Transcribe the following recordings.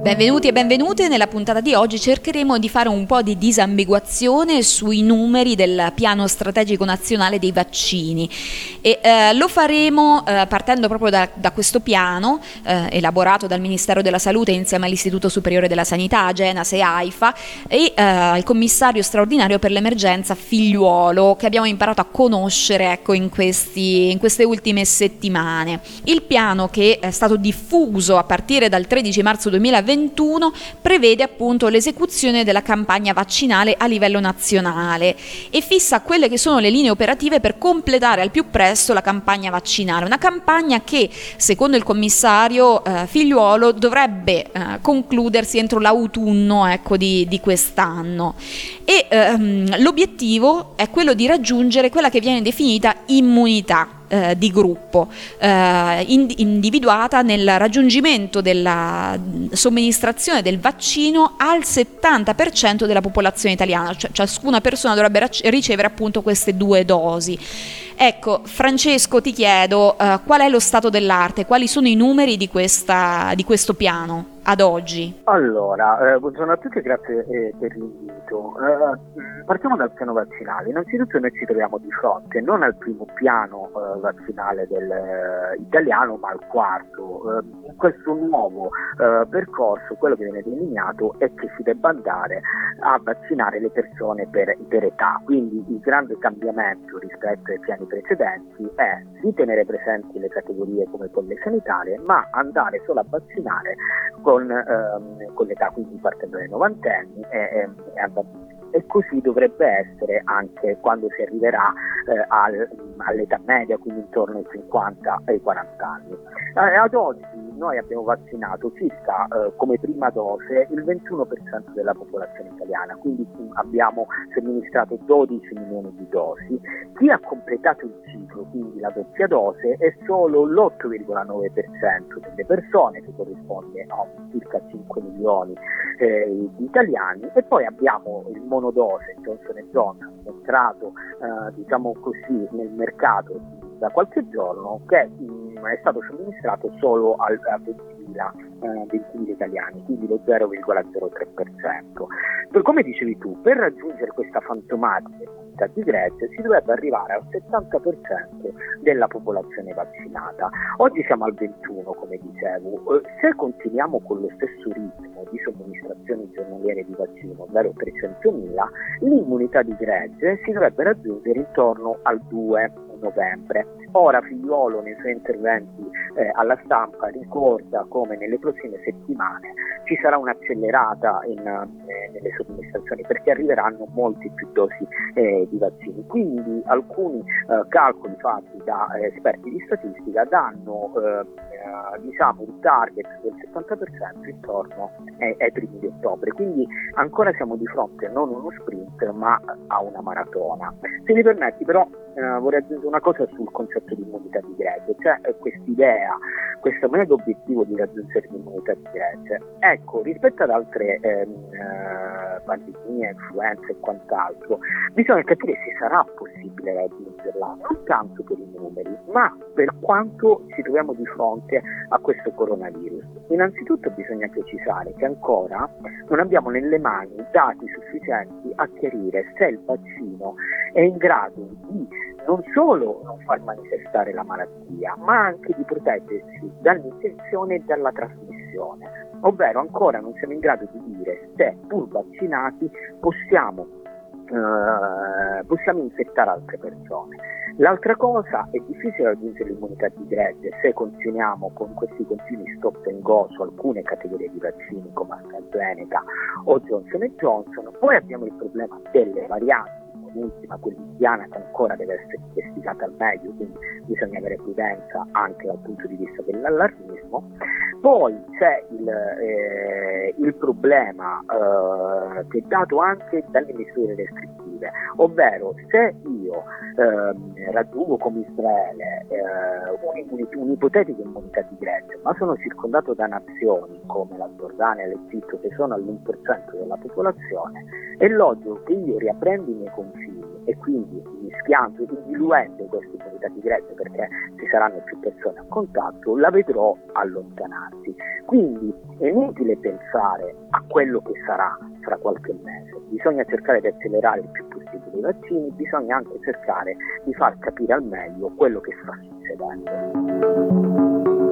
Benvenuti e benvenute. Nella puntata di oggi cercheremo di fare un po' di disambiguazione sui numeri del piano strategico nazionale dei vaccini e lo faremo partendo proprio da questo piano elaborato dal Ministero della Salute insieme all'Istituto Superiore della Sanità, Agenas e AIFA e al commissario straordinario per l'emergenza Figliuolo, che abbiamo imparato a conoscere in queste ultime settimane. Il piano, che è stato diffuso a partire dal 13 marzo 2021, prevede appunto l'esecuzione della campagna vaccinale a livello nazionale e fissa quelle che sono le linee operative per completare al più presto la campagna vaccinale, una campagna che secondo il commissario Figliuolo dovrebbe concludersi entro l'autunno di quest'anno e l'obiettivo è quello di raggiungere quella che viene definita immunità di gruppo, individuata nel raggiungimento della somministrazione del vaccino al 70% della popolazione italiana, cioè ciascuna persona dovrebbe ricevere appunto queste 2 dosi. Ecco, Francesco, ti chiedo qual è lo stato dell'arte, quali sono i numeri di questo piano ad oggi? Allora, buongiorno a tutti e grazie per l'invito. Partiamo dal piano vaccinale. Innanzitutto noi ci troviamo di fronte non al primo piano vaccinale italiano, ma al quarto. In questo nuovo percorso quello che viene delineato è che si debba andare a vaccinare le persone per età, quindi il grande cambiamento rispetto ai piani precedenti è di tenere presenti le categorie come quelle sanitarie, ma andare solo a vaccinare con l'età, quindi partendo dai 90 anni e così dovrebbe essere anche quando si arriverà all'età media, quindi intorno ai 50 e ai 40 anni. Ad oggi noi abbiamo vaccinato circa come prima dose il 21% della popolazione italiana, quindi abbiamo somministrato 12 milioni di dosi. Chi ha completato il ciclo, quindi la doppia dose, è solo l'8,9% delle persone, che corrisponde a circa 5 milioni di italiani, e poi abbiamo il monodose Johnson & Johnson entrato diciamo così nel mercato da qualche giorno, che è stato somministrato solo a 20.000 italiani, quindi lo 0,03%. Come dicevi tu, per raggiungere questa fantomatica immunità di gregge si dovrebbe arrivare al 70% della popolazione vaccinata. Oggi siamo al 21%, come dicevo. Se continuiamo con lo stesso ritmo di somministrazioni giornaliere di vaccino, ovvero 300.000, l'immunità di gregge si dovrebbe raggiungere intorno al 2 novembre. Ora Figliuolo nei suoi interventi alla stampa ricorda come nelle prossime settimane ci sarà un'accelerata nelle somministrazioni, perché arriveranno molti più dosi di vaccini. Quindi alcuni calcoli fatti da esperti di statistica danno un target del 70% intorno ai primi di ottobre, quindi ancora siamo di fronte non a uno sprint ma a una maratona. Se mi permetti però vorrei aggiungere una cosa sul concetto di immunità di gregge, cioè quest'idea, questo mega obiettivo di raggiungere l'immunità di gregge. Ecco, rispetto ad altre pandemie, influenze e quant'altro, bisogna capire se sarà possibile raggiungerla, non tanto per i numeri, ma per quanto ci troviamo di fronte a questo coronavirus. Innanzitutto bisogna precisare che ancora non abbiamo nelle mani dati sufficienti a chiarire se il vaccino è in grado di non solo non far manifestare la malattia, ma anche di proteggerci dall'infezione e dalla trasmissione. Ovvero ancora non siamo in grado di dire se pur vaccinati possiamo infettare altre persone. L'altra cosa, è difficile raggiungere l'immunità di gregge se continuiamo con questi continui stop and go su alcune categorie di vaccini come AstraZeneca o Johnson & Johnson. Poi abbiamo il problema delle varianti, l'ultima, quella indiana, che ancora deve essere investigata al meglio, quindi bisogna avere prudenza anche dal punto di vista dell'allarmismo. Poi c'è il problema che è dato anche dalle misure restrittive, ovvero se io raggiungo come Israele un'ipotetica immunità di gregge, ma sono circondato da nazioni come la Giordania e l'Egitto che sono all'1% della popolazione, è logico che io riaprendo i miei confini e quindi mischiando, diluendo questa immunità di gregge perché ci saranno più persone a contatto, la vedrò allontanarsi. Quindi è inutile pensare a quello che sarà fra qualche mese, bisogna cercare di accelerare il più possibile i vaccini, bisogna anche cercare di far capire al meglio quello che sta succedendo.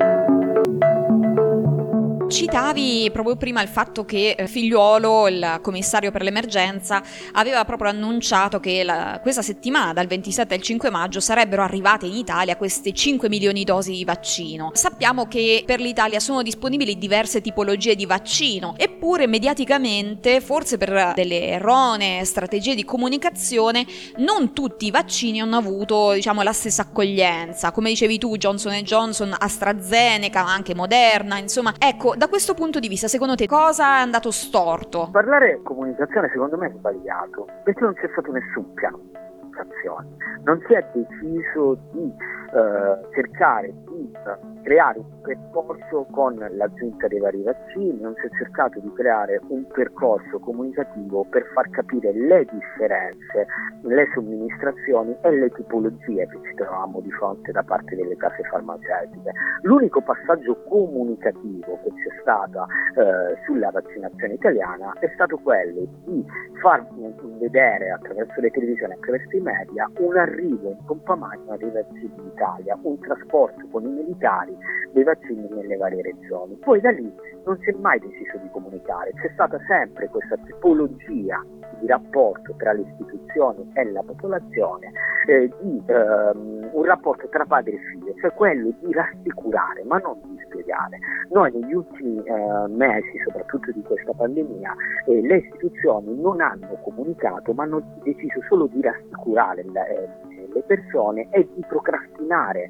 Citavi proprio prima il fatto che Figliuolo, il commissario per l'emergenza, aveva proprio annunciato che questa settimana, dal 27 al 5 maggio, sarebbero arrivate in Italia queste 5 milioni di dosi di vaccino. Sappiamo che per l'Italia sono disponibili diverse tipologie di vaccino, eppure mediaticamente, forse per delle erronee strategie di comunicazione, non tutti i vaccini hanno avuto, diciamo, la stessa accoglienza. Come dicevi tu, Johnson & Johnson, AstraZeneca, anche Moderna, insomma. Ecco, da questo punto di vista, secondo te cosa è andato storto? Parlare comunicazione secondo me è sbagliato, perché non c'è stato nessun piano di comunicazione, non si è deciso di cercare di creare un percorso con l'aggiunta dei vari vaccini, non si è cercato di creare un percorso comunicativo per far capire le differenze, le somministrazioni e le tipologie che ci trovavamo di fronte da parte delle case farmaceutiche. L'unico passaggio comunicativo che c'è stato sulla vaccinazione italiana è stato quello di far vedere attraverso le televisioni, attraverso i media, un arrivo in pompa magna dei vaccini in Italia, un trasporto con i militari dei vaccini nelle varie regioni. Poi da lì non si è mai deciso di comunicare, c'è stata sempre questa tipologia di rapporto tra le istituzioni e la popolazione, un rapporto tra padre e figlio, cioè quello di rassicurare ma non di spiegare. Noi negli ultimi mesi, soprattutto di questa pandemia, le istituzioni non hanno comunicato ma hanno deciso solo di rassicurare le persone e di procrastinare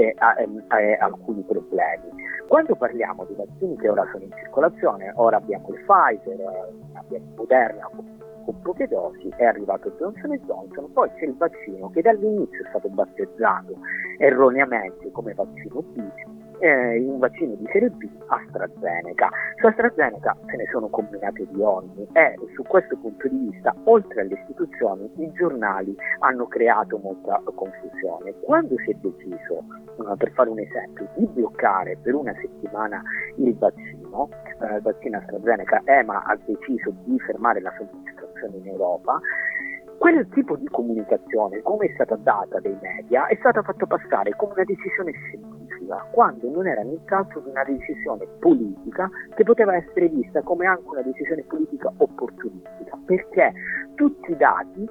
alcuni problemi. Quando parliamo di vaccini che ora sono in circolazione, ora abbiamo il Pfizer, abbiamo Moderna con poche dosi, è arrivato Johnson & Johnson, poi c'è il vaccino che dall'inizio è stato battezzato erroneamente come vaccino B, un vaccino di serie B, AstraZeneca. Su AstraZeneca se ne sono combinate di ogni e su questo punto di vista, oltre alle istituzioni, i giornali hanno creato molta confusione. Quando si è deciso, per fare un esempio, di bloccare per una settimana il vaccino AstraZeneca, EMA ha deciso di fermare la somministrazione in Europa, quel tipo di comunicazione, come è stata data dai media, è stata fatta passare come una decisione scientifica, quando non era nient'altro che una decisione politica che poteva essere vista come anche una decisione politica opportunistica, perché tutti i dati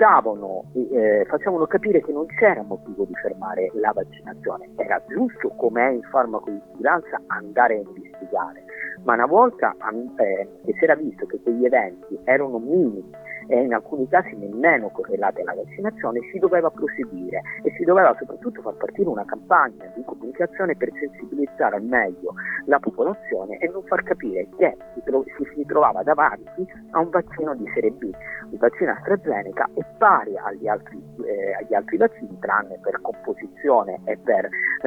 facevano capire che non c'era motivo di fermare la vaccinazione, era giusto, come è in farmacovigilanza, andare a investigare, ma una volta che si era visto che quegli eventi erano minimi e in alcuni casi nemmeno correlati alla vaccinazione, si doveva proseguire e si doveva soprattutto far partire una campagna di comunicazione per sensibilizzare al meglio la popolazione e non far capire che si trovava davanti a un vaccino di serie B. Il vaccino AstraZeneca è pari agli altri vaccini, tranne per composizione e per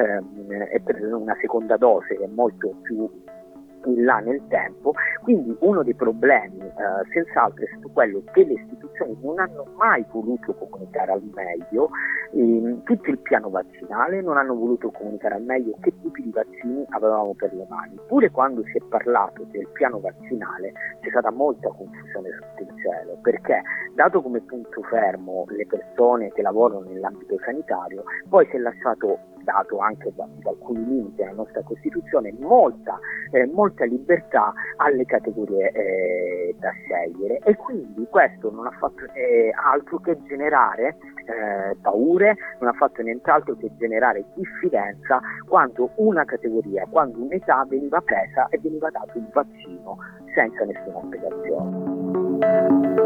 una seconda dose che è molto più in là nel tempo. Quindi uno dei problemi senz'altro è stato quello che le istituzioni non hanno mai voluto comunicare al meglio tutto il piano vaccinale, non hanno voluto comunicare al meglio che tipi di vaccini avevamo per le mani. Pure quando si è parlato del piano vaccinale c'è stata molta confusione sotto il cielo, perché dato come punto fermo le persone che lavorano nell'ambito sanitario, poi si è lasciato, dato anche da alcuni limiti della nostra Costituzione, molta libertà alle categorie da scegliere, e quindi questo non ha fatto altro che generare paure, non ha fatto nient'altro che generare diffidenza quando una categoria, quando un'età veniva presa e veniva dato un vaccino senza nessuna spiegazione.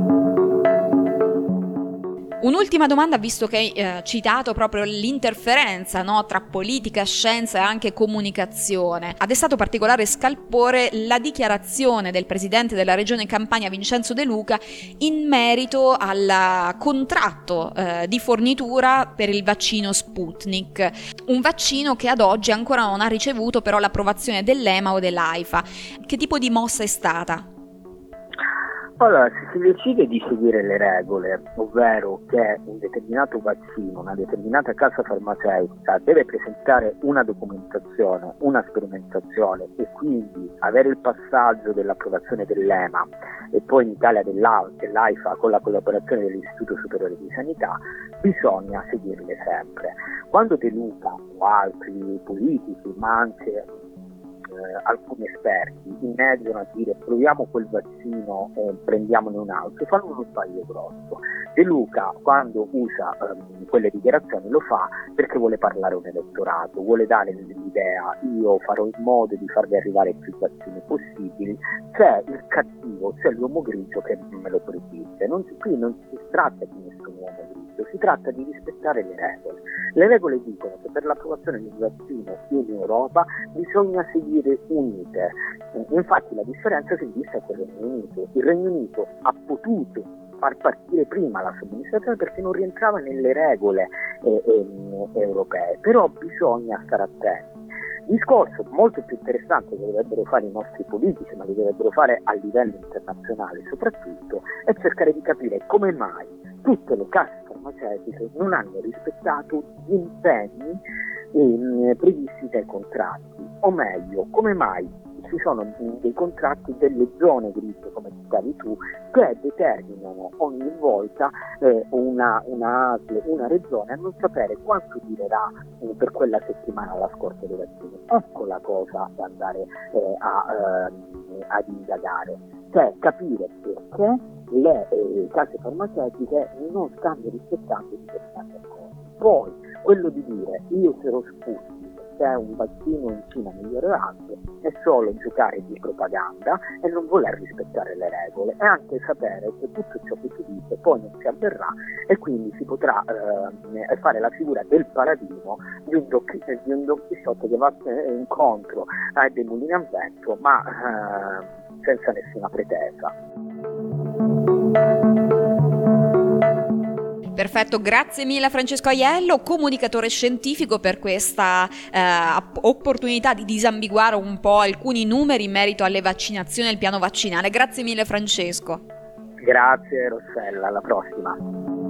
Un'ultima domanda, visto che hai citato proprio l'interferenza, no, tra politica, scienza e anche comunicazione. Ha destato particolare scalpore la dichiarazione del presidente della regione Campania, Vincenzo De Luca, in merito al contratto di fornitura per il vaccino Sputnik, un vaccino che ad oggi ancora non ha ricevuto però l'approvazione dell'EMA o dell'AIFA. Che tipo di mossa è stata? Allora, se si decide di seguire le regole, ovvero che un determinato vaccino, una determinata casa farmaceutica deve presentare una documentazione, una sperimentazione e quindi avere il passaggio dell'approvazione dell'EMA e poi in Italia dell'AIFA con la collaborazione dell'Istituto Superiore di Sanità, bisogna seguirle sempre. Quando De Luca o altri politici, ma anche alcuni esperti inneggiano a dire proviamo quel vaccino e prendiamone un altro, fanno uno sbaglio grosso. De Luca, quando usa quelle dichiarazioni, lo fa perché vuole parlare a un elettorato, vuole dare l'idea: io farò in modo di farvi arrivare più vaccini possibili, c'è il cattivo, c'è l'uomo grigio che me lo proibisce. Qui non si tratta di nessun uomo grigio, si tratta di rispettare le regole. Le regole dicono che per l'approvazione di un vaccino in Europa bisogna seguire unite. Infatti la differenza si è vista con il Regno Unito. Il Regno Unito ha potuto far partire prima la somministrazione perché non rientrava nelle regole europee, però bisogna stare attenti. Discorso molto più interessante che dovrebbero fare i nostri politici, ma che dovrebbero fare a livello internazionale soprattutto, è cercare di capire come mai tutte le case farmaceutiche non hanno rispettato gli impegni previsti dai contratti, o meglio, come mai ci sono dei contratti delle zone grigie, come citavi tu, che determinano ogni volta una ASL, una regione a non sapere quanto durerà per quella settimana la scorta dei vaccini. Ecco la cosa da andare ad indagare, cioè capire perché le case farmaceutiche non stanno rispettando determinati accordi. Poi quello di dire io sarò Sputnik, se un vaccino in Cina migliorerebbe, è solo giocare di propaganda e non voler rispettare le regole, e anche sapere che tutto ciò che si dice poi non si avverrà, e quindi si potrà fare la figura del paladino di un Don Chisciotte che va incontro a dei mulini a vento, ma senza nessuna pretesa. Perfetto, grazie mille a Francesco Aiello, comunicatore scientifico, per questa opportunità di disambiguare un po' alcuni numeri in merito alle vaccinazioni e al piano vaccinale. Grazie mille Francesco. Grazie Rossella, alla prossima.